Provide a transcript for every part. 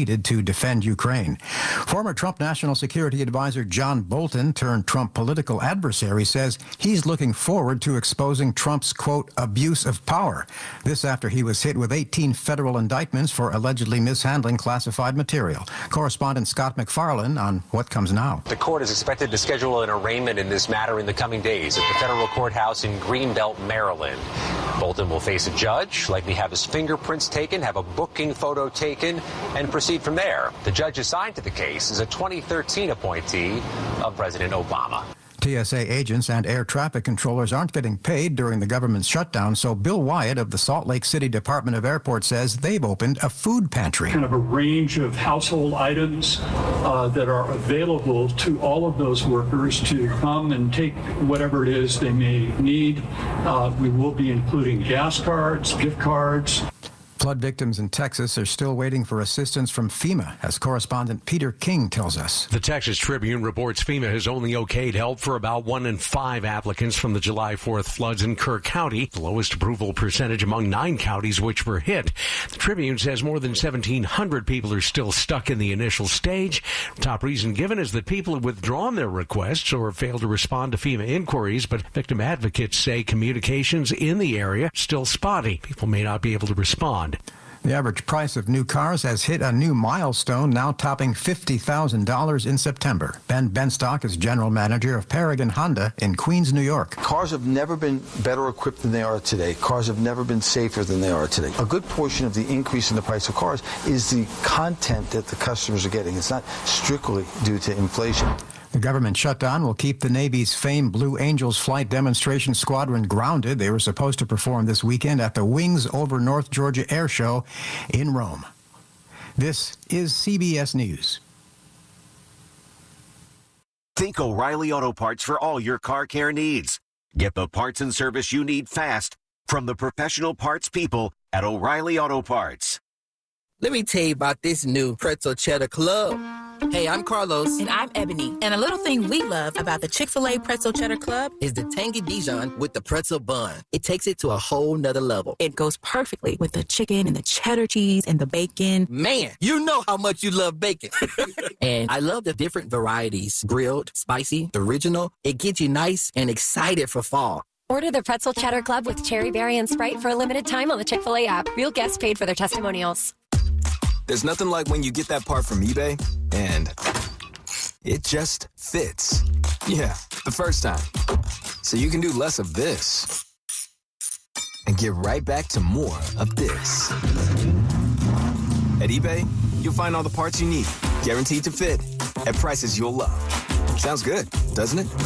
needed to defend Ukraine. Former Trump National Security Advisor John Bolton, turned Trump political adversary, says he's looking forward to exposing Trump's, quote, abuse of power. This after he was hit with 18 federal indictments for allegedly mishandling classified material. Correspondent Scott McFarlane on what comes now. The court is expected to schedule an arraignment in this matter in the coming days at the federal courthouse in Greenbelt, Maryland. Bolton will face a judge, likely have his fingerprints taken, have a booking photo taken, and proceed from there. The judge assigned to the case is a 2013 appointee of President Obama. TSA agents and air traffic controllers aren't getting paid during the government's shutdown, so Bill Wyatt of the Salt Lake City Department of Airports says they've opened a food pantry. Kind of a range of household items that are available to all of those workers to come and take whatever it is they may need. We will be including gas cards, gift cards. Flood victims in Texas are still waiting for assistance from FEMA, as correspondent Peter King tells us. The Texas Tribune reports FEMA has only okayed help for about 1 in 5 applicants from the July 4th floods in Kerr County, the lowest approval percentage among 9 counties which were hit. The Tribune says more than 1,700 people are still stuck in the initial stage. The top reason given is that people have withdrawn their requests or have failed to respond to FEMA inquiries, but victim advocates say communications in the area are still spotty. People may not be able to respond. The average price of new cars has hit a new milestone, now topping $50,000 in September. Ben Benstock is general manager of Paragon Honda in Queens, New York. Cars have never been better equipped than they are today. Cars have never been safer than they are today. A good portion of the increase in the price of cars is the content that the customers are getting. It's not strictly due to inflation. The government shutdown will keep the Navy's famed Blue Angels Flight Demonstration Squadron grounded. They were supposed to perform this weekend at the Wings Over North Georgia Air Show in Rome. This is CBS News. Think O'Reilly Auto Parts for all your car care needs. Get the parts and service you need fast from the professional parts people at O'Reilly Auto Parts. Let me tell you about this new Pretzel Cheddar Club. Hey, I'm Carlos. And I'm Ebony. And a little thing we love about the Chick-fil-A Pretzel Cheddar Club is the tangy Dijon with the pretzel bun. It takes it to a whole nother level. It goes perfectly with the chicken and the cheddar cheese and the bacon. Man, you know how much you love bacon. And I love the different varieties. Grilled, spicy, original. It gets you nice and excited for fall. Order the Pretzel Cheddar Club with Cherry Berry and Sprite for a limited time on the Chick-fil-A app. Real guests paid for their testimonials. There's nothing like when you get that part from eBay and it just fits. Yeah, the first time. So you can do less of this and get right back to more of this. At eBay, you'll find all the parts you need, guaranteed to fit, at prices you'll love. Sounds good, doesn't it?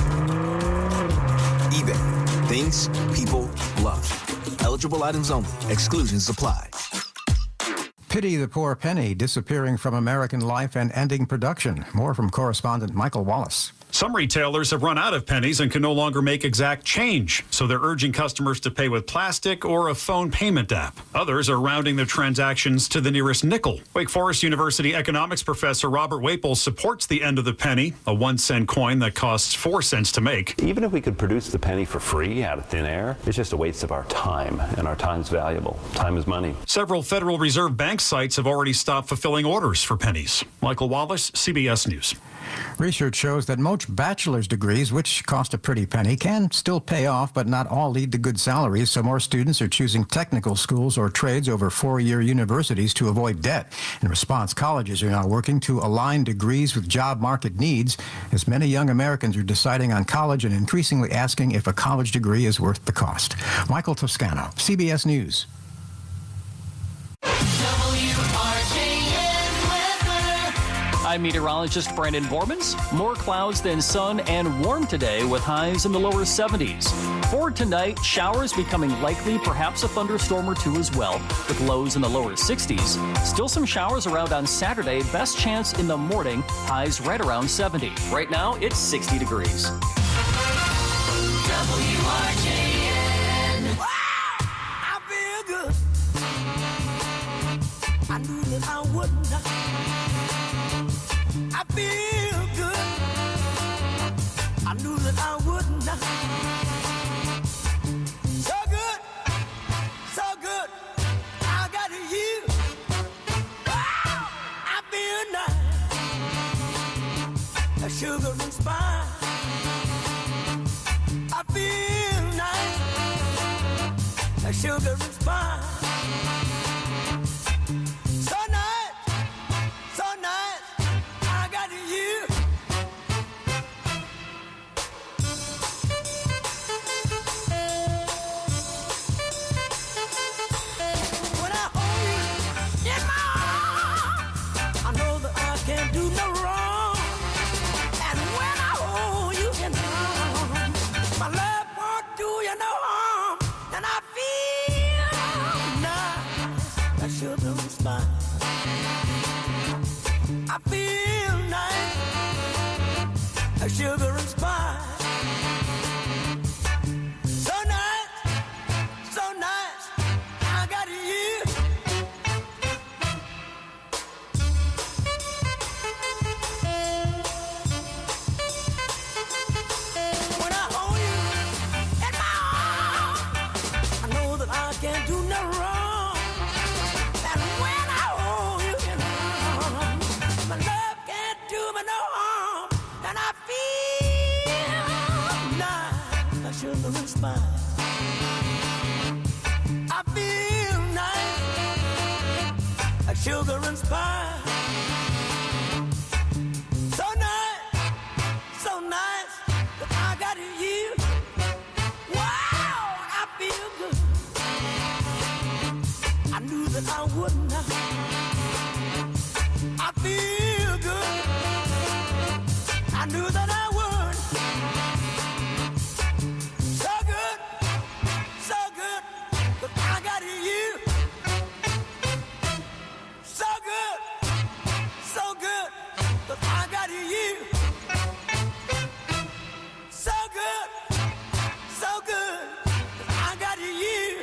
eBay, things people love. Eligible items only. Exclusions apply. Pity the Poor Penny disappearing from American life and ending production. More from correspondent Michael Wallace. Some retailers have run out of pennies and can no longer make exact change, so they're urging customers to pay with plastic or a phone payment app. Others are rounding their transactions to the nearest nickel. Wake Forest University economics professor Robert Waples supports the end of the penny, a 1-cent coin that costs 4 cents to make. Even if we could produce the penny for free out of thin air, it's just a waste of our time, and our time's valuable. Time is money. Several Federal Reserve Bank sites have already stopped fulfilling orders for pennies. Michael Wallace, CBS News. Research shows that most bachelor's degrees, which cost a pretty penny, can still pay off, but not all lead to good salaries, so more students are choosing technical schools or trades over four-year universities to avoid debt. In response, colleges are now working to align degrees with job market needs, as many young Americans are deciding on college and increasingly asking if a college degree is worth the cost. Michael Toscano, CBS News. I'm meteorologist Brandon Bormans. More clouds than sun and warm today with highs in the lower 70s. For tonight, showers becoming likely, perhaps a thunderstorm or two as well, with lows in the lower 60s. Still some showers around on Saturday, best chance in the morning, highs right around 70. Right now, it's 60 degrees. WRJN. Wow! I feel good. I knew that I would not. I feel good. I knew that I would not. So good, so good. I got you. Wow, I feel sugar and spice. I feel nice, like sugar and spice. So nice, I got you. When I hold you in my arms, I know that I can't do no wrong. And when I hold you in my arms, my love won't do you no harm. And I feel nice, like sugar and spice. I feel nice, like sugar and spice. So nice, I got you. When I hold you in my arms, I know that I can't do no wrong. And when I hold you in my arms, my love can't do me no harm. And I feel nice, like sugar and spice. I feel nice, like sugar and spice. So nice, that I got you. Wow, I feel good. I knew that I would not. I feel good. I knew that I would. So good, that I got you. So good, that I got you. So good, that I got you.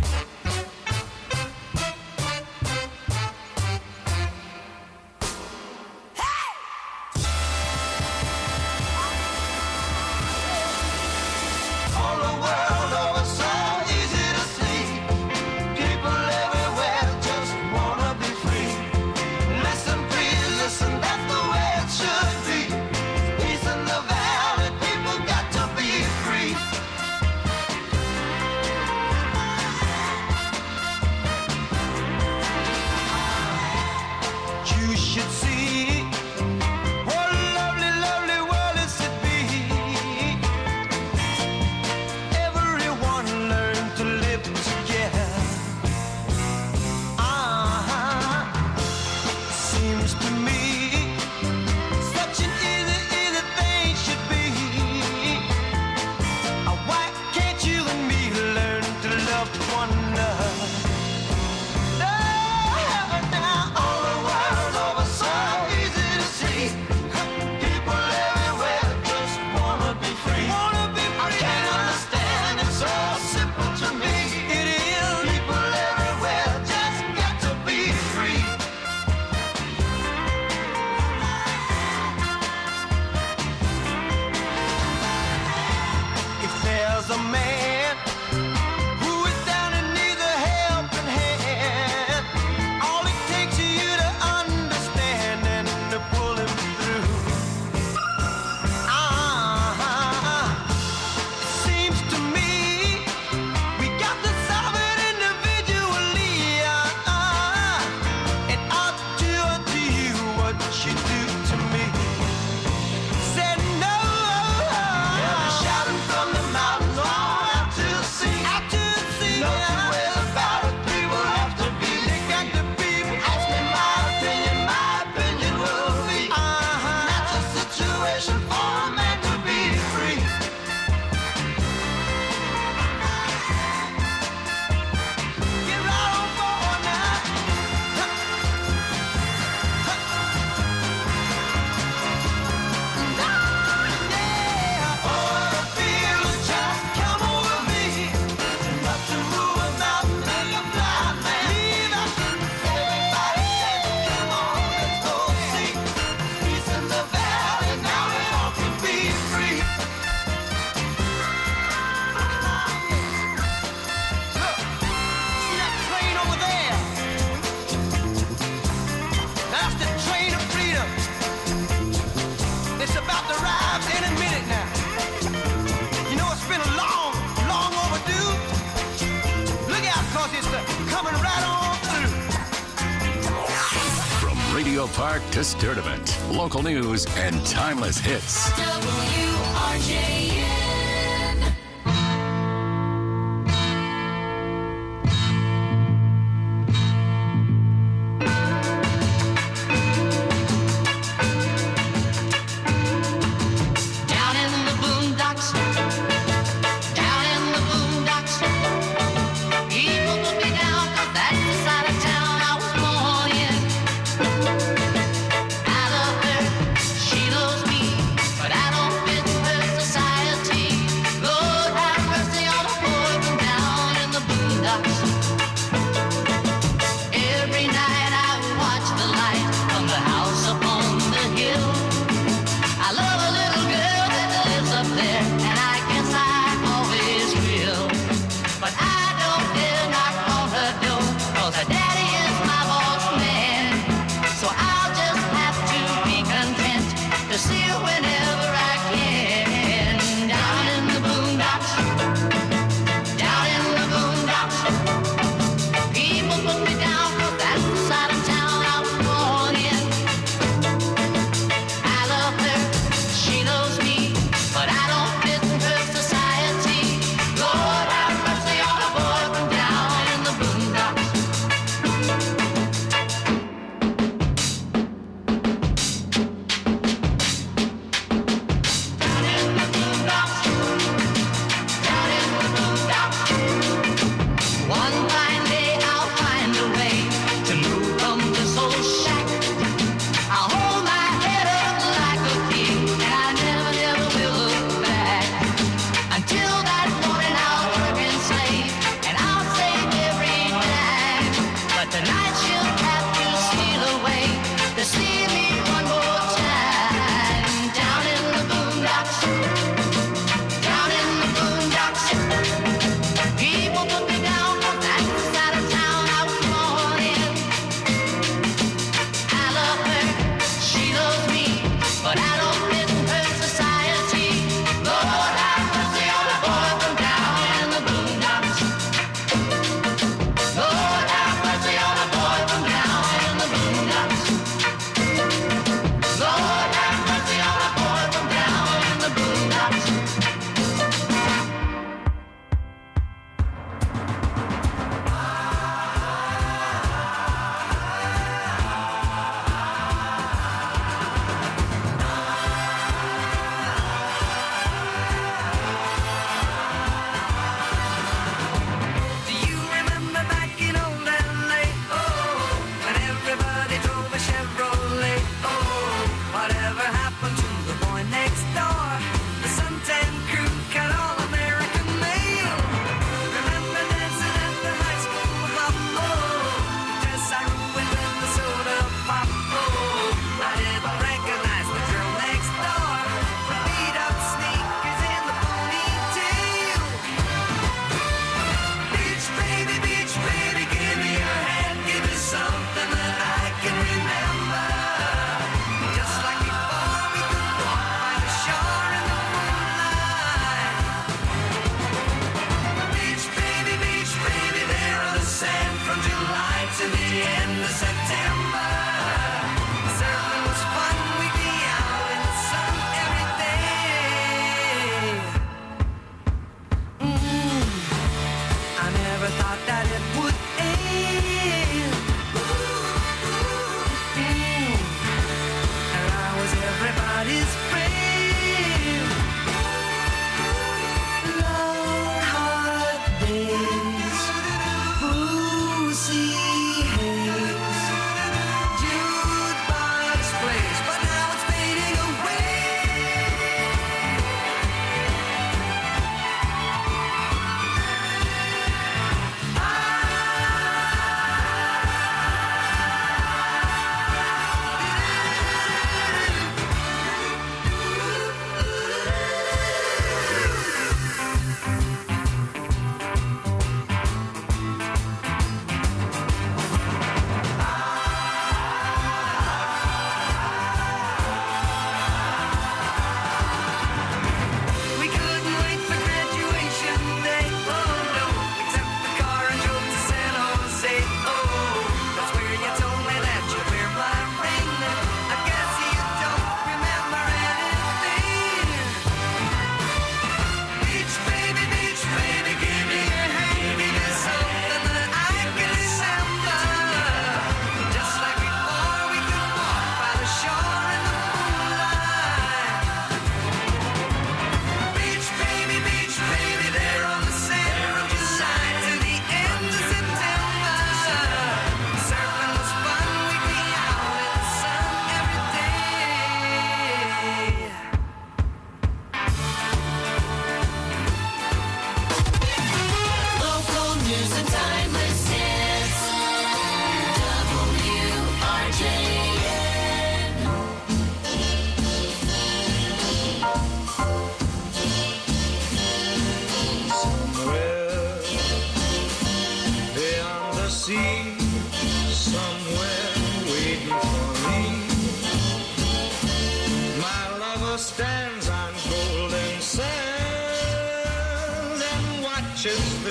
All the world over so easy to see. People everywhere just wanna be free. Listen, please listen, that's the way it should be. Peace in the valley, people got to be free. You should see what a lovely, lovely world is to be. Everyone learn to live together. Seems to me such an easy, easy thing should be. Why can't you and me learn to love one another? Now all the world over so easy to see. People everywhere just wanna be free. I can't understand, it's so simple to me. It is. People everywhere just got to be free. If there's a man who is down and needs a helping hand, all it takes is you to understand and to pull him through. It seems to me we got to solve it individually. It ought to undo you what you do to me. Said no. They'll be shouting from the mountains all out to the sea. No two ways about it, we will have to be. They got to be. Ask me my opinion will be. That's a situation for a man to be free. Get right on board now. Royal Park to Sturdivant. Local news and timeless hits. WRJN.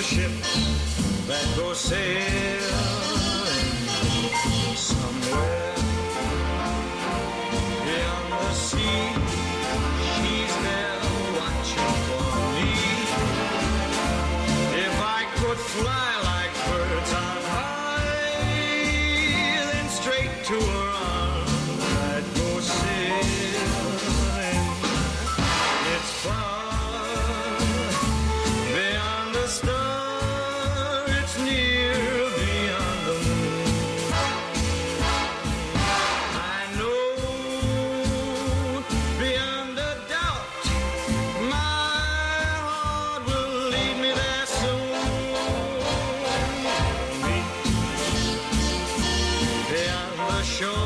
ship that goes sailing somewhere beyond the sea. She's there watching for me. If I could fly like birds on high, then straight to her arms I'd go sailing. It's far beyond the star, it's near beyond the moon. I know beyond a doubt my heart will lead me there soon. Meet beyond the shore.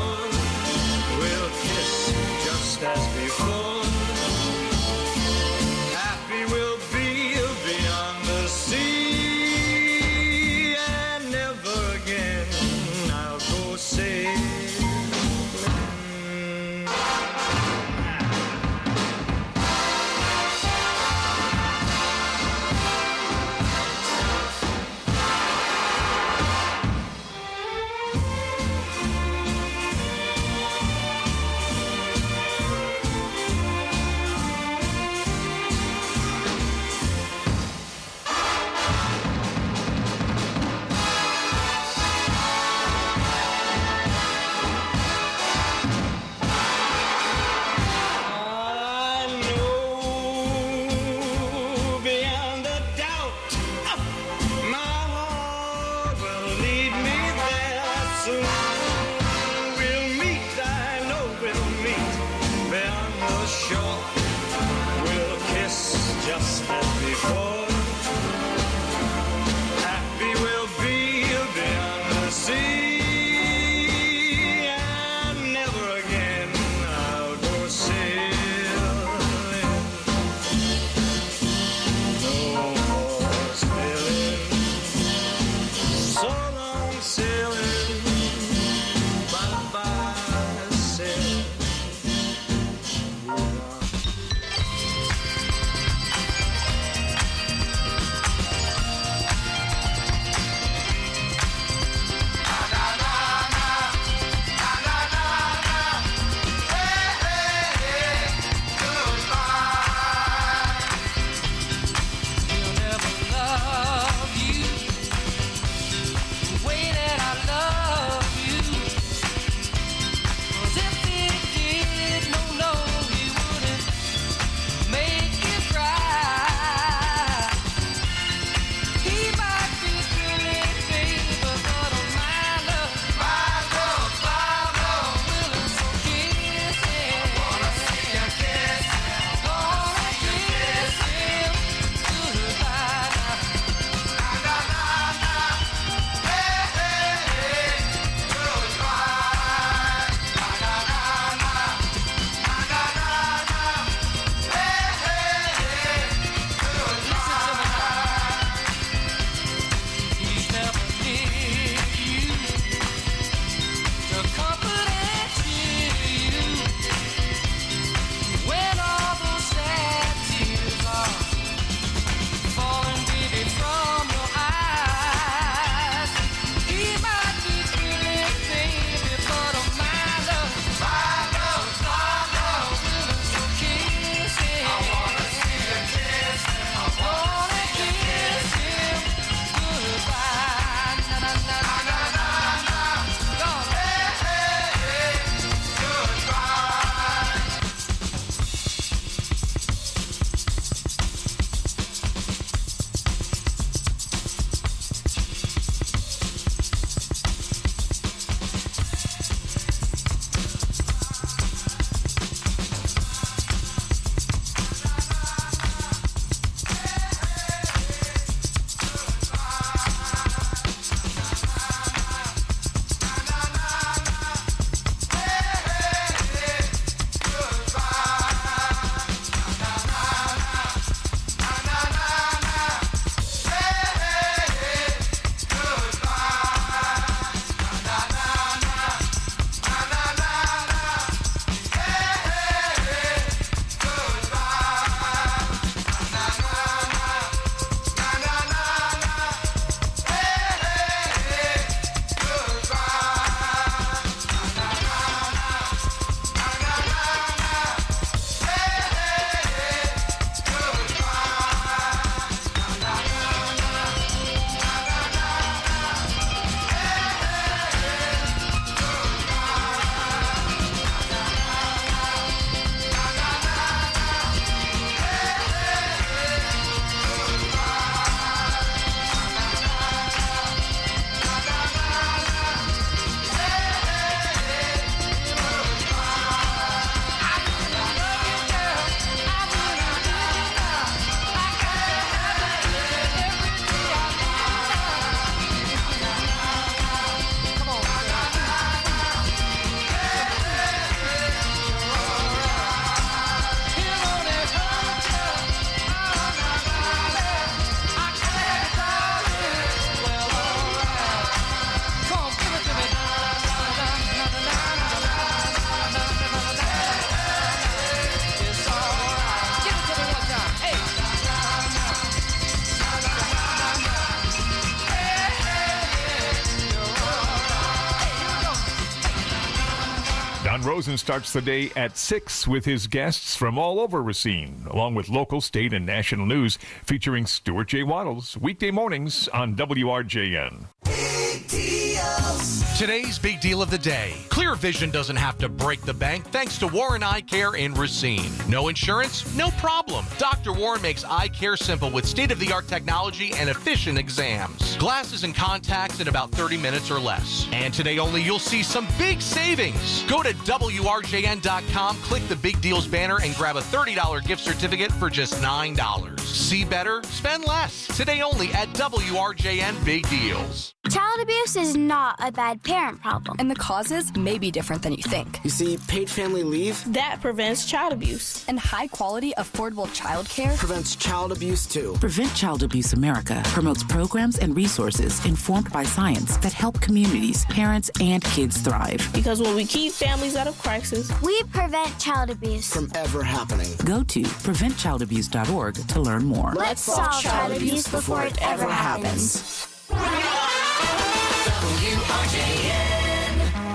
Rosen starts the day at 6 with his guests from all over Racine, along with local, state, and national news featuring Stuart J. Waddles, weekday mornings on WRJN. Today's big deal of the day. Clear Vision doesn't have to break the bank thanks to Warren Eye Care in Racine. No insurance? No problem. Dr. Warren makes eye care simple with state-of-the-art technology and efficient exams. Glasses and contacts in about 30 minutes or less. And today only you'll see some big savings. Go to WRJN.com, click the Big Deals banner, and grab a $30 gift certificate for just $9. See better, spend less. Today only at WRJN Big Deals. Child abuse is not a bad parent problem. And the causes may be different than you think. You see, paid family leave, that prevents child abuse. And high-quality, affordable child care prevents child abuse, too. Prevent Child Abuse America promotes programs and resources informed by science that help communities, parents, and kids thrive. Because when we keep families out of crisis, we prevent child abuse from ever happening. Go to preventchildabuse.org to learn more. Let's solve child abuse before it ever happens. WRJN.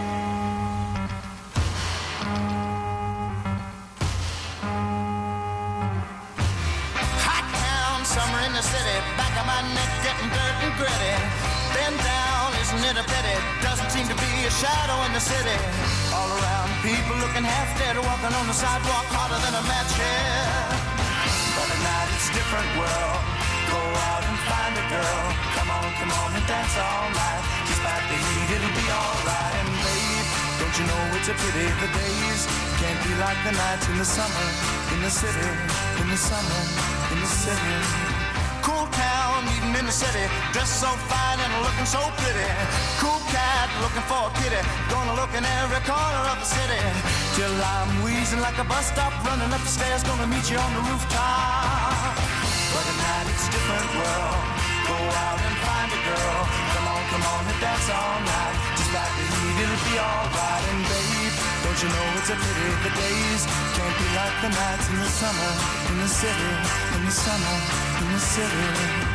Hot town, summer in the city, back of my neck getting dirt and gritty. Bend down, isn't it a pity? Doesn't seem to be a shadow in the city. All around, people looking half dead, walking on the sidewalk harder than a match here. But at night it's a different world. Go out and find a girl. Come on and dance all night. Despite the heat, it'll be alright. And babe, don't you know it's a pity the days can't be like the nights in the summer, in the city, in the summer, in the city. Cool town, meeting in the city, dressed so fine and looking so pretty. Cool cat, looking for a kitty, gonna look in every corner of the city. Till I'm wheezing like a bus stop, running up the stairs, gonna meet you on the rooftop. But at night it's a different world. Go out and find a girl. Come on and dance all night. Just like the heat, it'll be alright. And babe, don't you know it's a pity the days can't be like the nights in the summer, in the city, in the summer, in the city.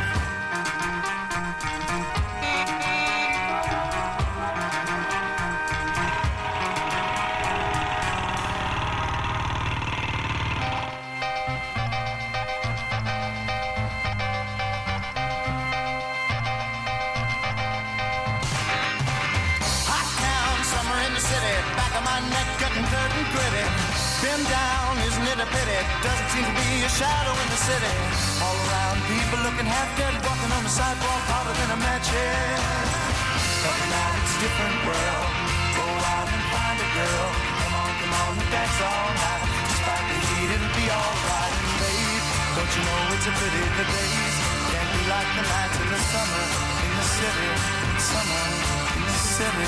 Been down, isn't it a pity? Doesn't seem to be a shadow in the city. All around, people looking half dead, walking on the sidewalk harder than a match head. But now it's a different world. Go out and find a girl. Come on and dance all night. Despite the heat, it'll be alright. And babe, don't you know it's a pity the days can't be like the nights in the summer, in the city, in the summer, in the city.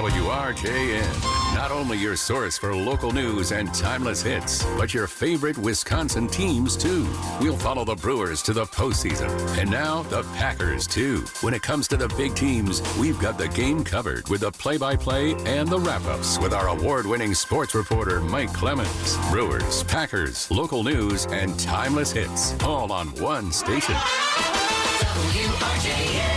WRJN, not only your source for local news and timeless hits, but your favorite Wisconsin teams, too. We'll follow the Brewers to the postseason, and now the Packers, too. When it comes to the big teams, we've got the game covered with the play-by-play and the wrap-ups with our award-winning sports reporter, Mike Clemens. Brewers, Packers, local news, and timeless hits, all on one station. WRJN.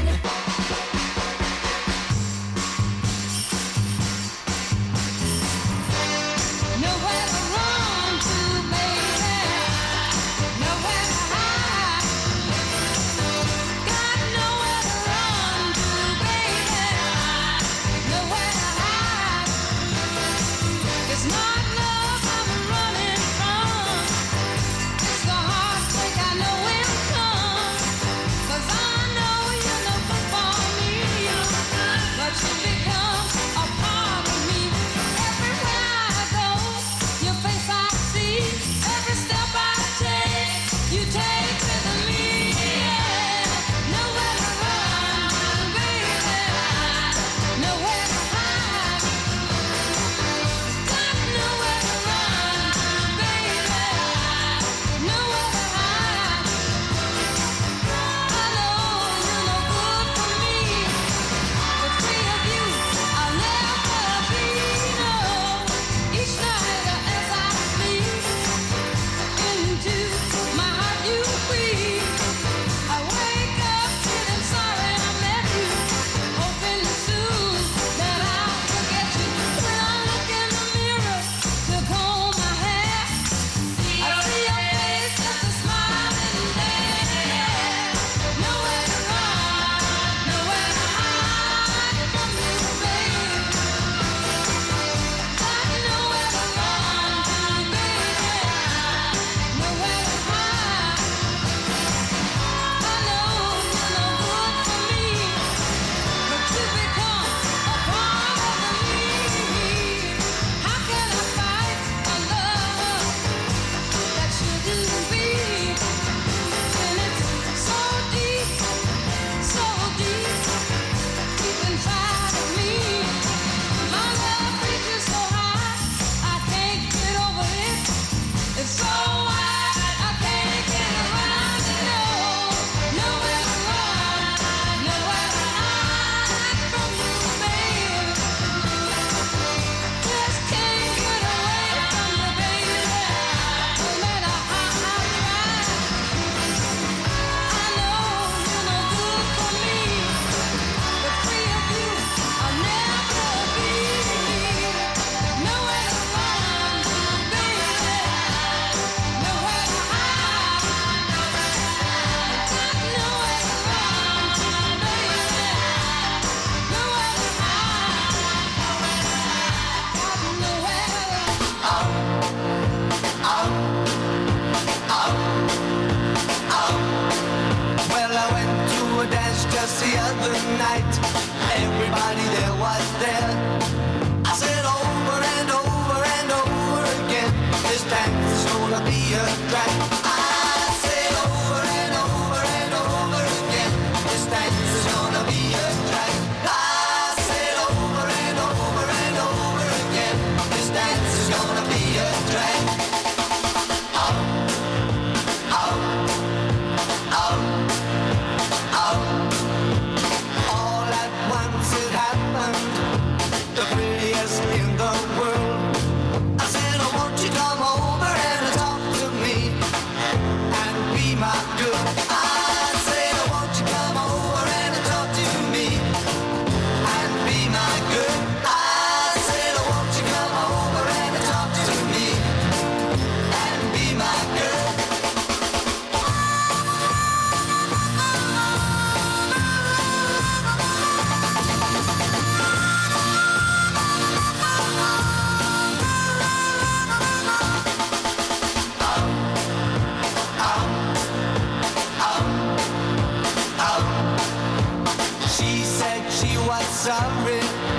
sorry,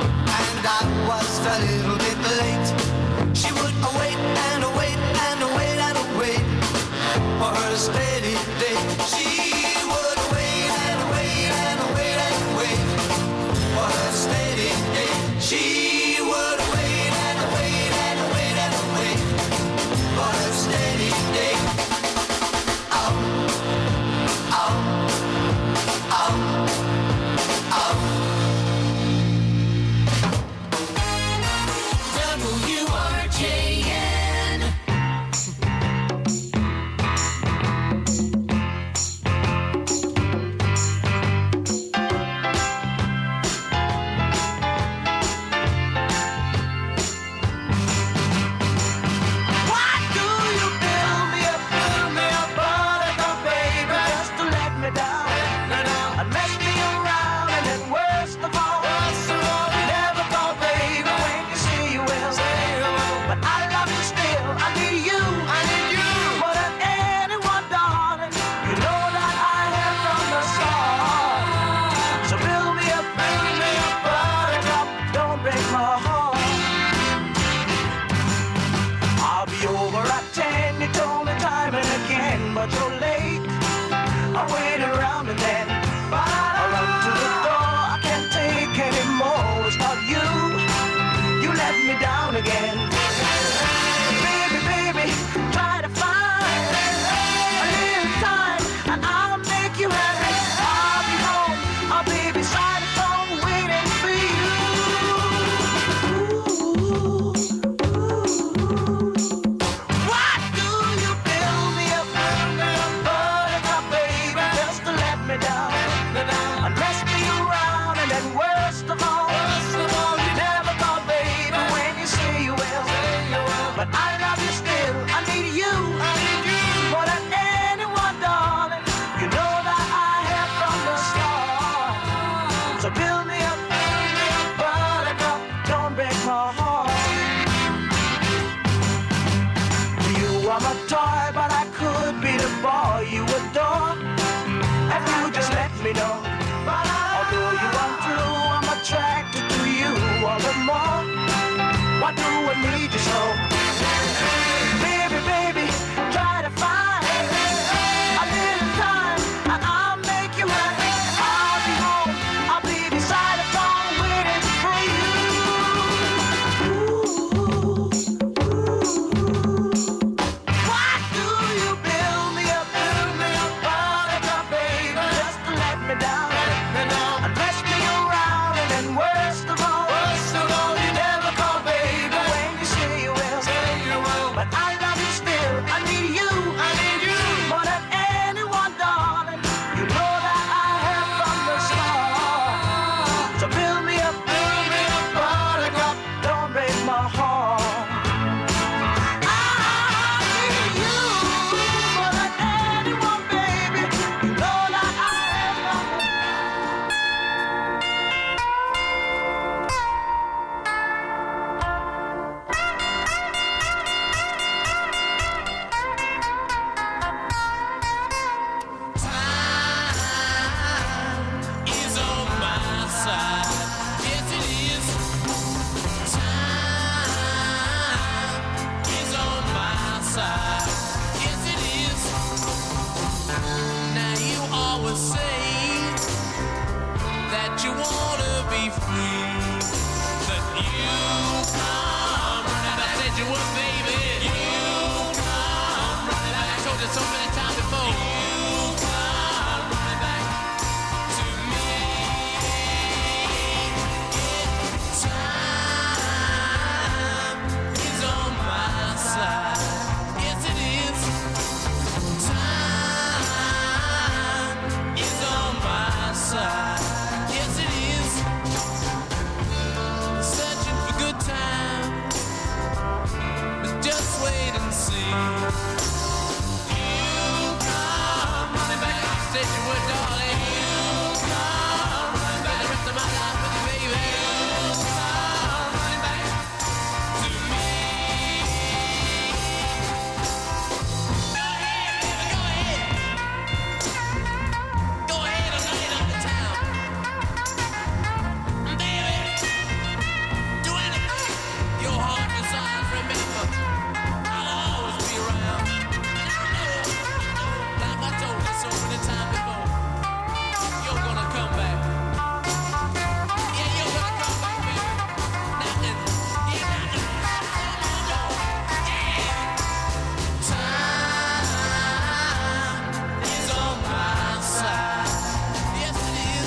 and I was a little bit late. She would wait and wait and wait and wait for her steady day. She would wait and wait and wait and wait for her steady day. Although you untrue, I'm attracted to you all the more. Why do I need you so? Baby, baby, try to find a little time and I'll make you right. I'll be home, I'll be beside the phone waiting for you. Why do you build me up, buttercup, baby, just to let me down, and mess me around, and then worst of all, you never call, baby, when you say you will. But I love you still, I need you, more than anyone, darling. You know that I have from the start. So build me up, buttercup, don't break my heart. I need you more than anyone, baby. You know that I have from the is on my side. Yes, it is. Time is on my side. Yes, it is. Now you always say that you wanna be free, but you come running back. I said you would, baby. You come running back. I told you so many times before. You come running back to me. Time is on my side. Yes, it is. Time is on my side. Yes, it is. Searching for good times, but just wait and see. You come running back. I said you would, darling. You come running back. The rest of my life with you, baby. You come running back to me. Go ahead, baby, go ahead. Go ahead and lay it on the town. Baby, do anything your heart desires. Remember, I'll always be around. Like I told you so many times before, you're gonna come back. Yeah, you're gonna come back, baby. Knocking, yeah, knocking. Yeah. Time is on my side. Yes, it is.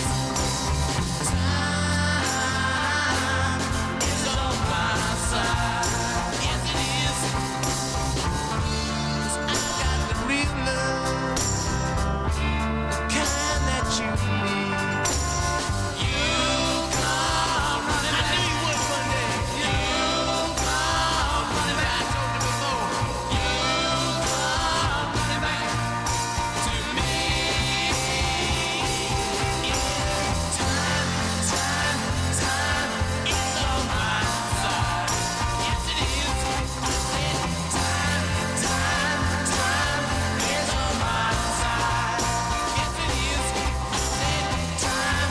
Time is on my side. Yes, it is. 'Cause I got the real love, the kind that you need. You come running back. I knew you would one day. You come running back. I told you before. You come running back to me. Time is on my side. Yes, it is. I said time is on my side. Yes, it is. I said time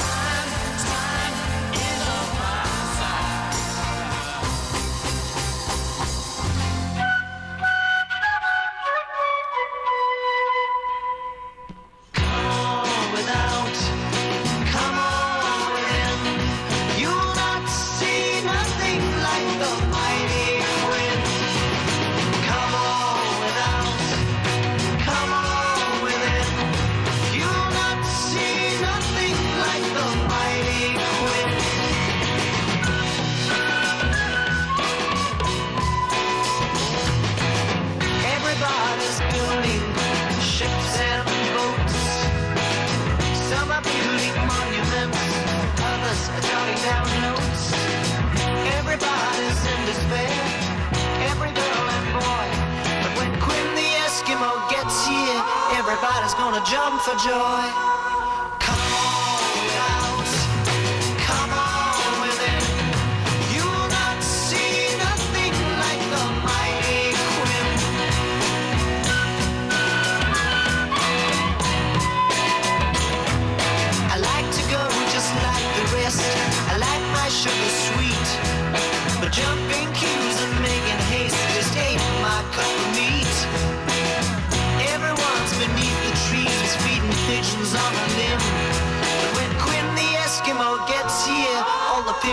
is on my side. Come on without, come on within. You'll not see nothing like the mighty wind. Come on without, come on within. You'll not see nothing like the mighty wind. Everybody's building ships and boats. Some are building monuments, others are jotting down notes. Everybody's in despair, every girl and boy. But when Quinn the Eskimo gets here, everybody's gonna jump for joy. Come on without, come on within. You'll not see nothing like the mighty Quinn. I like to go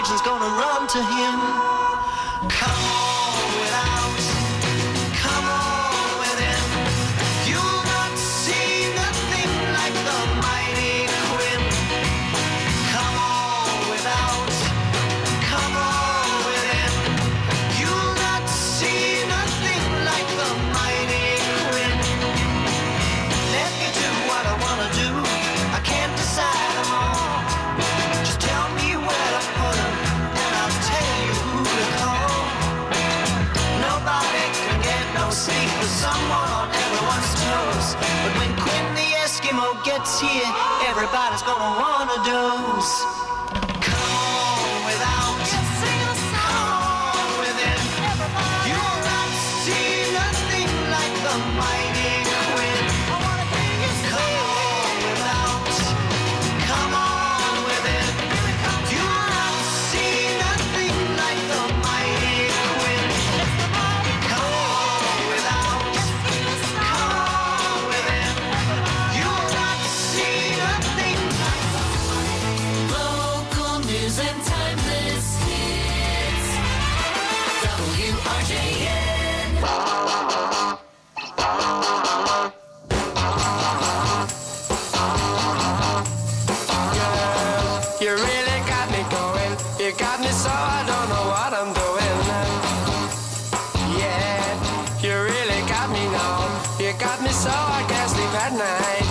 nation's gonna run to him. Come on without, come on within. You'll not see nothing like the mighty Quinn. Come on without, come on within. You'll not see nothing like the mighty Quinn. Let me do what I wanna do. I can't decide them all. Just tell me where to put them, and I'll tell you who to call. Nobody can get no sleep with someone on everyone's toes. But when Quinn the Eskimo gets here, everybody's gonna want a dose. Come on without, come on within. You'll not see nothing like the mighty Quinn. Come on without, come on within. You'll not see nothing like the mighty Quinn. Come on without, come on within. You'll not see nothing like Local news and timeless hits. WRJN. You really got me going. You got me so I don't know what I'm doing. Yeah, you really got me now. You got me so I can't sleep at night.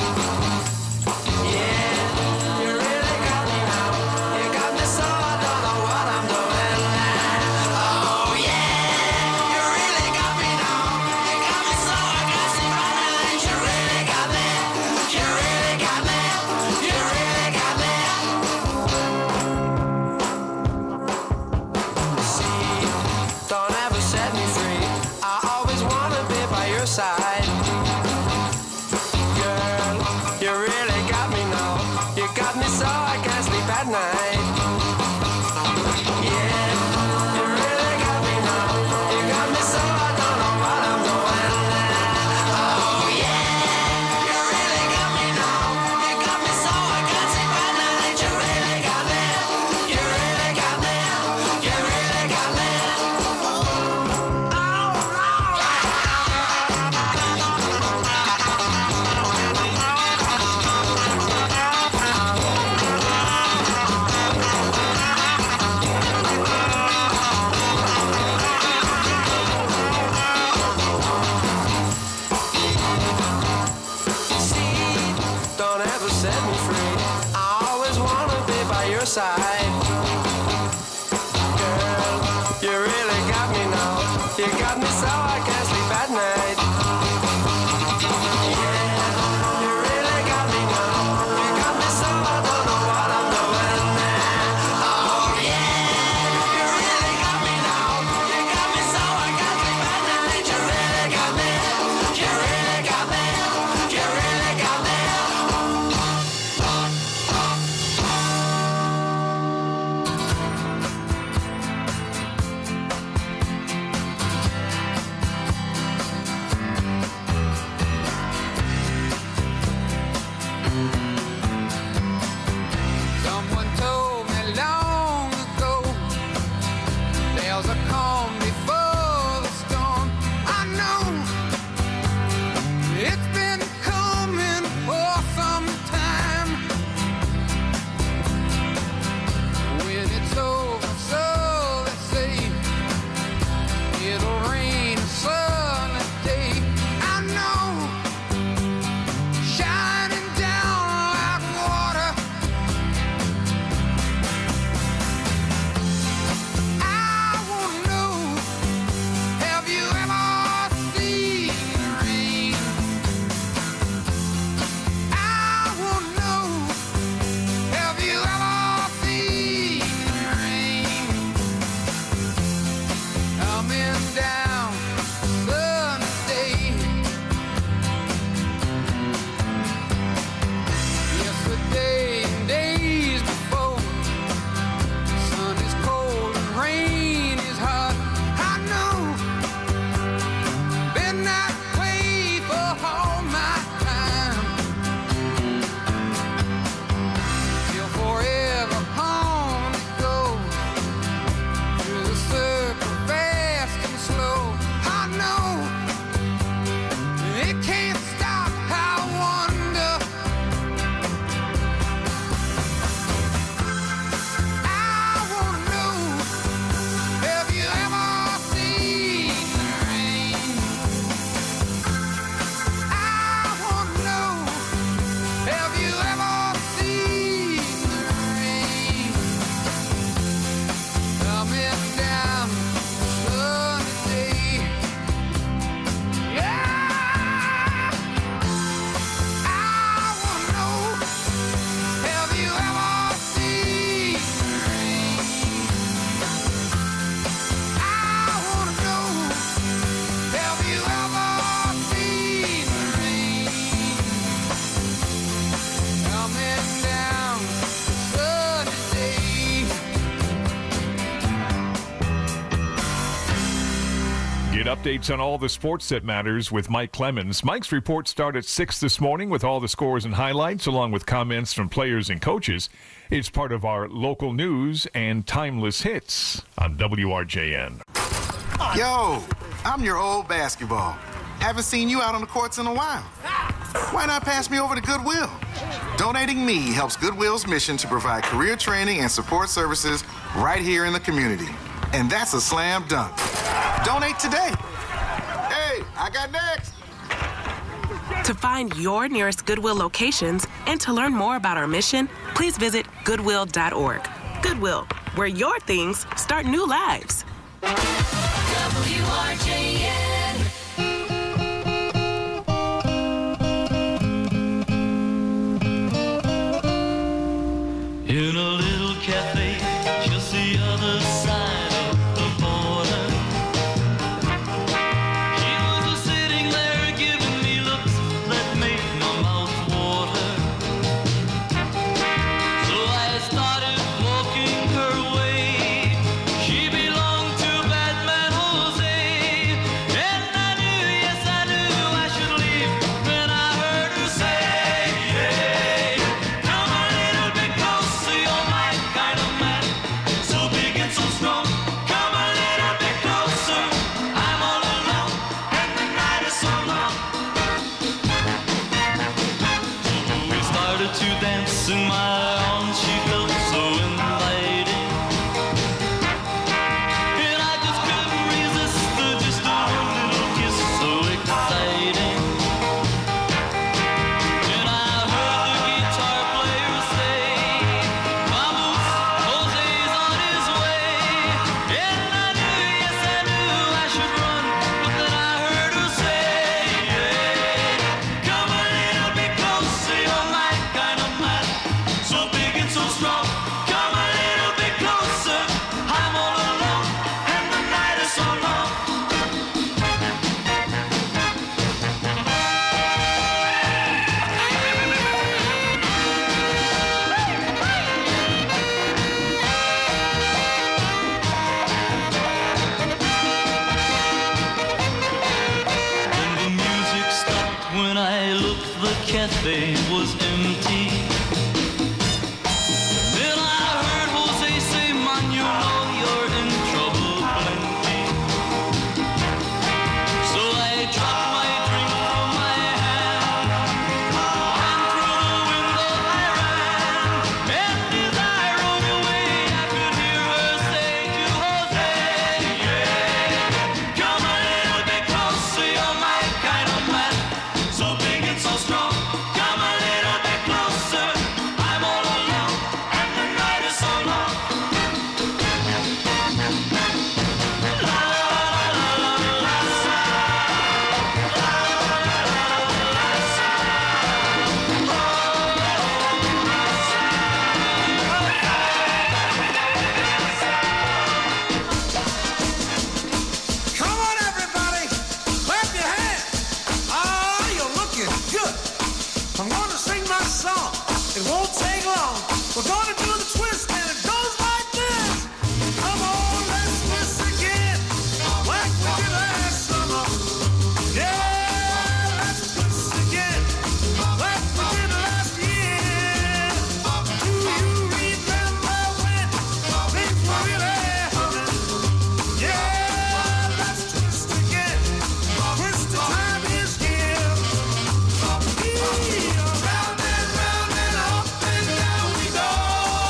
Yeah, you really got me now. You got me so I don't know what I'm doing. Oh yeah, you really got me now. You got me so I can't sleep at night. You really got me. You really got me. You really got me. See, don't ever set me free. I always wanna be by your side. Girl, you really got me now. You got me so I can't sleep at night. Yeah, you really got me now. You got me so I don't know what I'm doing. Oh yeah, you really got me now. You got me so I can't sleep at night. You really got me. You really got me. You really got me. Don't ever set me free. I always wanna be by your side. Girl, you really got me now. You got me so I can't sleep at night. Yeah, you really got me now. You got me so I don't know what I'm doing. Oh yeah, you really got me now. You got me so I can't sleep at night. You really got me. You really got me. You really got me. Get updates on all the sports that matters with Mike Clemens. Mike's reports start at 6 this morning with all the scores and highlights, along with comments from players and coaches. It's part of our local news and timeless hits on WRJN. Yo, I'm your old basketball. Haven't seen you out on the courts in a while. Why not pass me over to Goodwill? Donating me helps Goodwill's mission to provide career training and support services right here in the community. And that's a slam dunk. Donate today. Hey, I got next. To find your nearest Goodwill locations and to learn more about our mission, please visit goodwill.org. Goodwill, where your things start new lives. WRJN. In a little cafe just the other side of the border, she was just sitting there giving me looks that made my mouth water. So I started walking her way. She belonged to Batman Jose, and I knew, yes I knew I should leave when I heard her say, hey, come a little bit closer, you're my kind of man, so big and so strong. Come a little bit closer, I'm all alone, and the night is so long. So we started to dance in my arms, she felt so inviting, and I just couldn't resist just a little kiss, so exciting. And I heard the guitar player say, vamos, Jose's on his way. And I knew, yes I knew I should run, but then I heard her say, hey, come a little bit closer, you're my kind of man, so big and so strong. Come a little bit closer, I'm all alone, and the night is so long. When the music stopped, when I looked, the cafe was empty. Then I heard Jose say, man, you know you're in trouble plenty. So I dropped my drink from my hand, and through the window I ran. And as I rode away, I could hear her say to Jose, yeah, come a little bit closer, you're my kind of man, so big and so strong. Come a little bit closer, I'm all alone, and the night is so long. Come on, everybody, clap your hands. Oh, you're looking good. I'm gonna sing my song. It won't take long. We're gonna do the twist, and it goes like this. Come on, let's twist again, like we did last summer. Yeah, let's twist again, like we did last year. Do you remember when things were really humming? Yeah, let's twist again. Twist the time is here. Round and round and up and down we go.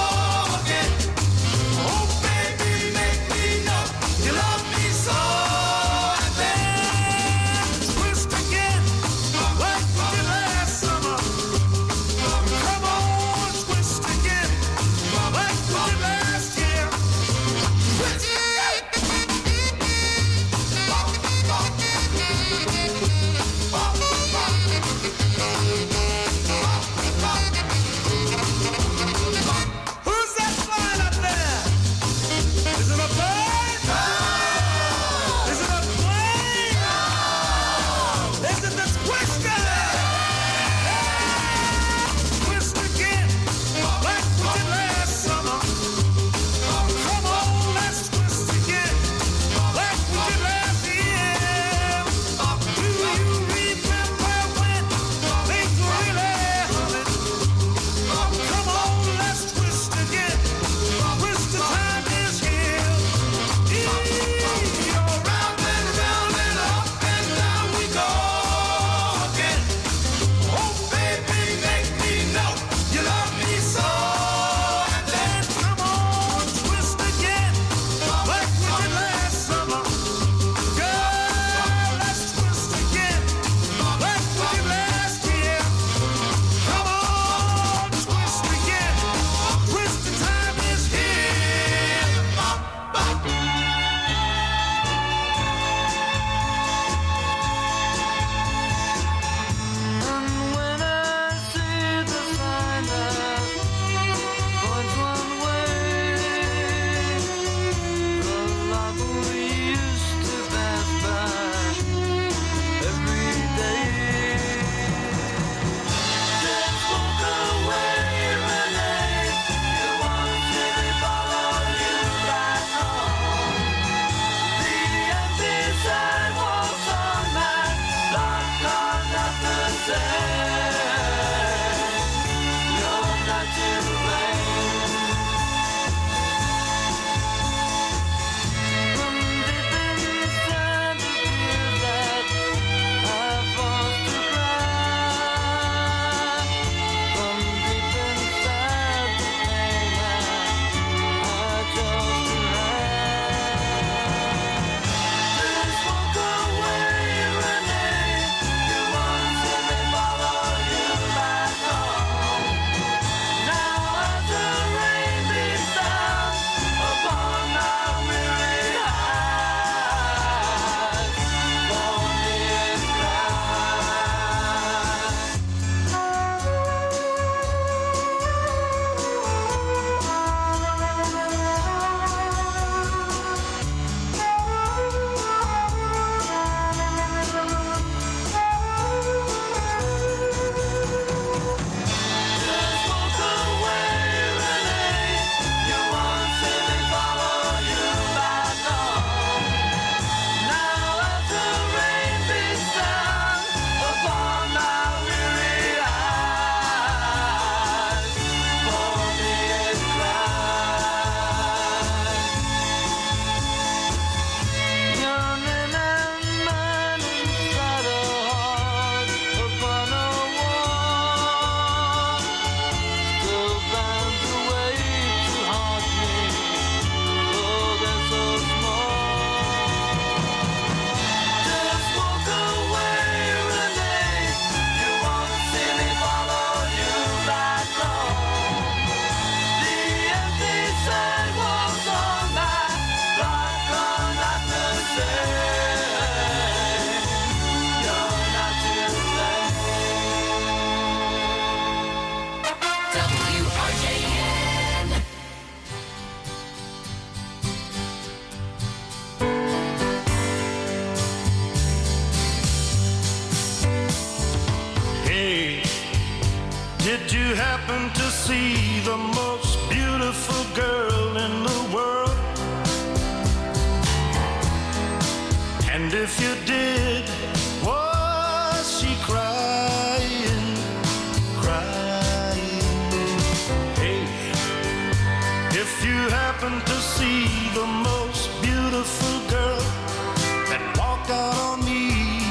if you did, was she crying, crying? Hey, if you happen to see the most beautiful girl that walked out on me,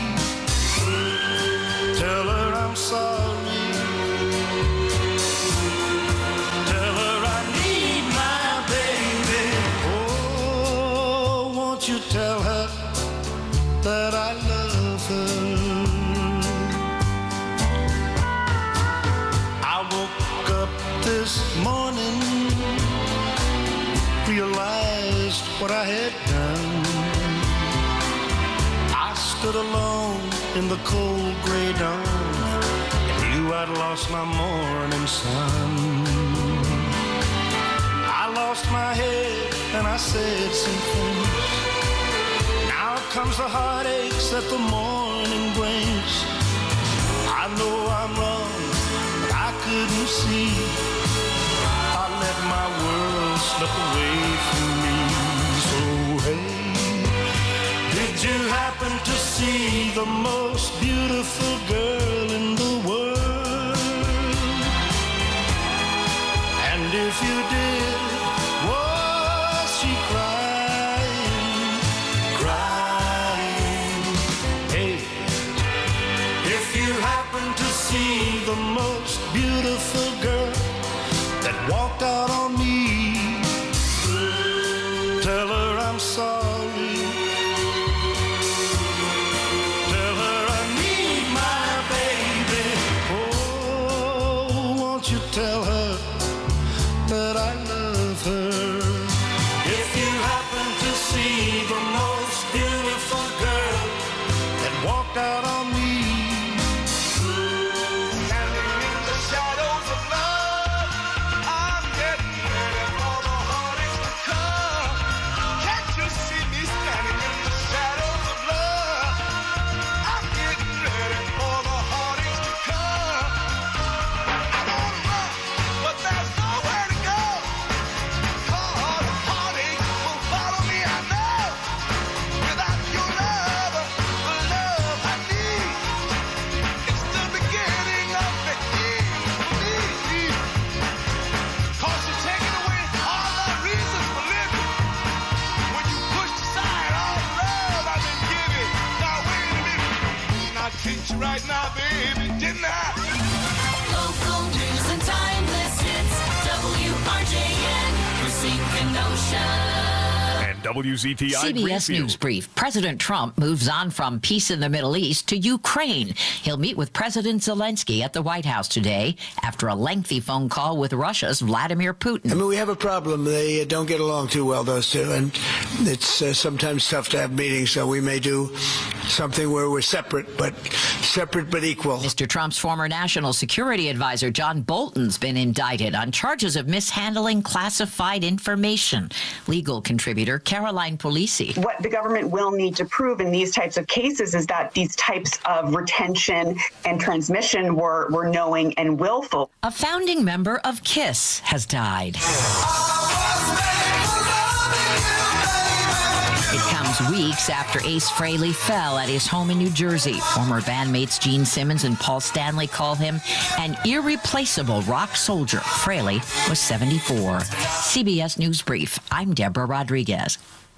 tell her I'm sorry. Tell her I need my baby. Oh, won't you tell her that I love her? I woke up this morning, realized what I had done. I stood alone in the cold gray dawn and knew I'd lost my morning sun. I lost my head and I said some things. Now comes the heartaches that the morning brings. I know I'm wrong, but I couldn't see. I let my world slip away from me. So hey, did you happen to see the most beautiful girl in the world? And if you did, was she crying, crying? Hey, if you happen to see the most beautiful girl that walked out on me, tell her I'm sorry. Tell her I need my baby. Oh, won't you tell her that I love her? If you happen to see the most beautiful girl that walked out on me, standing in the shadows of love, I'm getting ready for the heartaches to come. Can't you see me standing in the shadows of love? I'm getting ready for the heartaches to come. I don't run, but there's nowhere to go. Cause the heartache will follow me, I know. Without your love, the love I need, it's the beginning of the end for me. Cause you're taking away all my reasons for living. When you pushed aside all the love I've been giving. Now wait a minute, I treat you right now, baby, didn't I? Local news and timeless hits. WRJN, Racine, Kenosha. And WZTI CBS Greenfield. News Brief. President Trump moves on from peace in the Middle East to Ukraine. He'll meet with President Zelensky at the White House today after a lengthy phone call with Russia's Vladimir Putin. I mean, we have a problem. They don't get along too well, those two, and it's sometimes tough to have meetings, so we may do something where we're separate but equal. Mr. Trump's former national security advisor, John Bolton's been indicted on charges of mishandling classified information. Legal contributor Caroline Polisi. What the government will need to prove in these types of cases is that these types of retention and transmission were knowing and willful. A founding member of KISS has died. It comes weeks after Ace Frehley fell at his home in New Jersey. Former bandmates Gene Simmons and Paul Stanley call him an irreplaceable rock soldier. Frehley was 74. CBS News Brief. I'm Deborah Rodriguez.